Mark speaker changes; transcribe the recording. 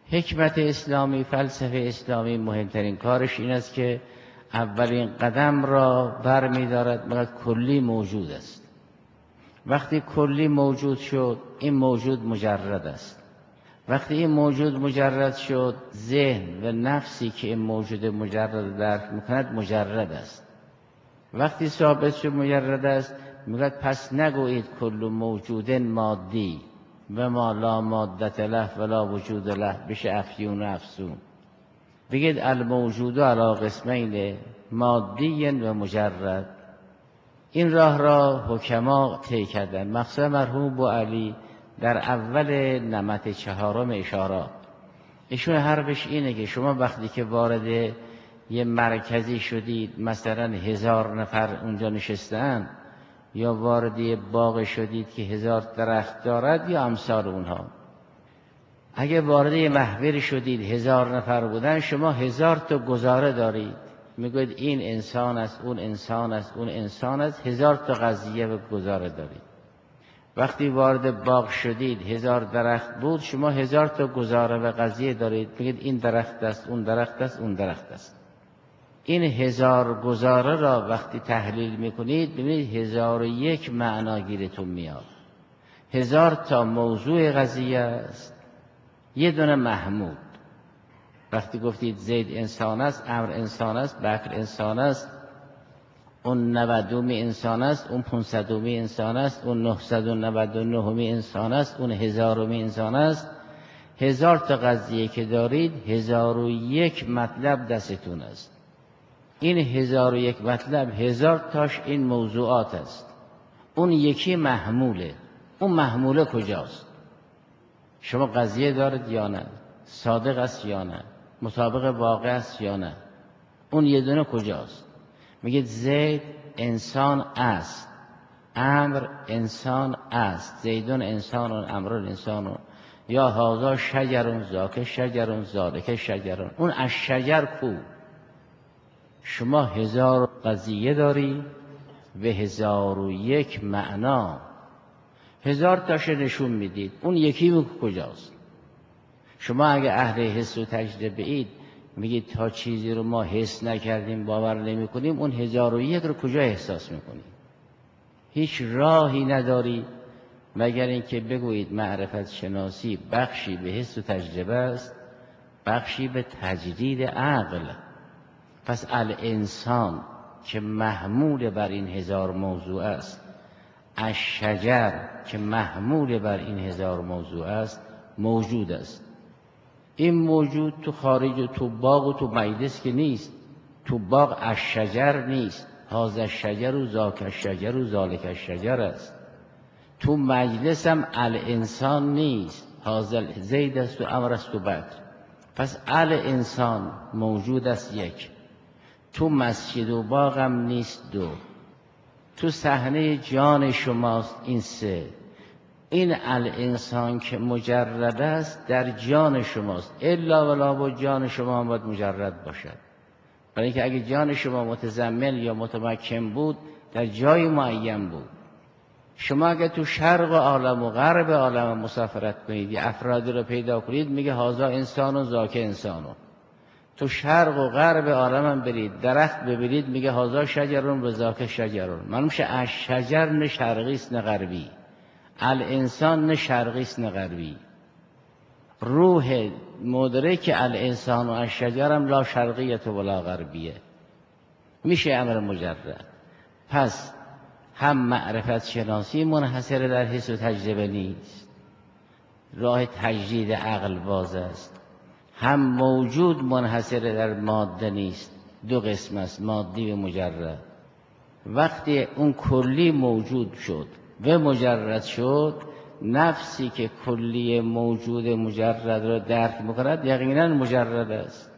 Speaker 1: حکمت اسلامی، فلسفه اسلامی مهمترین کارش این است که اولین قدم را بر می دارد مگر کلی موجود است. وقتی کلی موجود شد، این موجود مجرد است. وقتی این موجود مجرد شد، ذهن و نفسی که این موجود مجرد درک میکند مجرد است. وقتی ثابت شد مجرد است، میگوید پس نگویید کل موجود مادی و ما لا مادة له ولا وجود له بشه افیون و افسون. بگید الموجود علی قسمین مادی و مجرد. این راه را حکما طی کردند، مخصوصا مرحوم بوعلی در اول نمط چهارم اشارات. ایشون حرفش اینه که شما وقتی که وارد یه مرکزی شدید، مثلا 1000 نفر اونجا نشستن، یا وارد یه باغ شدید که 1000 درخت دارد یا امثال اونها، اگه وارد یه محوری شدید 1000 نفر بودن، شما 1000 تا گزاره دارید، میگوید این انسان است، اون انسان است، اون انسان است، 1000 تا قضیه و گزاره دارید. وقتی وارد باغ شدید 1000 درخت بود، شما 1000 تا گزاره و قضیه دارید، میگید این درخت است، اون درخت است، اون درخت است. این 1000 گزاره را وقتی تحلیل میکنید ببینید 1001 معنا گیرتون میاد. 1000 تا موضوع قضیه است، یه دونه محمود. وقتی گفتید زید انسان است، عمرو انسان است، بکر انسان است، اون 90 انسان است، اون 500 انسان است، اون 999 انسان است، اون 1000 انسان است. 1000 تا قضیه که دارید 1001 مطلب دستتون است. این 1001 مطلب 1000 تاش این موضوعات است. اون یکی محموله. اون محموله کجاست؟ شما قضیه دارید یا نه؟ صادق است یا نه؟ مطابق واقع است یا نه؟ اون یه دونه کجاست؟ میگید زید انسان است، عمرو انسان است، زیدون انسانون، عمرون انسانون، یا هذا شجرون، ذاک شجرون، ذالک شجرون. اون از شجر کو؟ شما 1000 قضیه داری و 1001 معنا، 1000 تاش نشون میدید، اون یکی کجاست؟ شما اگه اهل حس و تجربه اید، میگید تا چیزی رو ما حس نکردیم، باور نمی کنیم، اون 1001 رو کجا احساس میکنیم؟ هیچ راهی نداری مگر اینکه بگویید معرفت شناسی بخشی به حس و تجربه است، بخشی به تجدید عقل. پس الانسان که محمول بر این 1000 موضوع است، از شجر که محمول بر این 1000 موضوع است، موجود است. این موجود تو خارج و تو باغ و تو مجلس که نیست. تو باغ از شجر نیست، هذا الشجر و ذاک الشجر و ذالک الشجر است. تو مجلس هم الانسان نیست، هذا زید است و عمرو است و بکر. پس الانسان موجود است یک. تو مسجد و باغ هم نیست دو. تو صحنه جان شماست این سه. این الانسان که مجرد است در جان شماست، الا ولا با جان شما هم باید مجرد باشد. برای اینکه اگه جان شما متضمن یا متمکن بود در جای معین بود. شما اگه تو شرق عالم و غرب عالم مسافرت کنید، یه افرادی رو پیدا کنید، میگه هذا انسان و ذاک انسانو. تو شرق و غرب عالم هم برید، درخت ببینید، میگه هذا شجرون و ذاک شجرون. معلوم شه از شجر نه شرقی است نه غربی، الانسان نه شرقی است نه غربی. روح مدرک الانسان و الشجر هم لا شرقیت ولا غربیه، میشه امر مجرد. پس هم معرفت شناسی منحصر در حس و تجربه نیست، راه تجدید عقل باز است. هم موجود منحصر در ماده نیست، دو قسم است، مادی و مجرد. وقتی اون کلی موجود شد و مجرد شد، نفسی که کلی موجود مجرد را درک میکند یقینا مجرد است.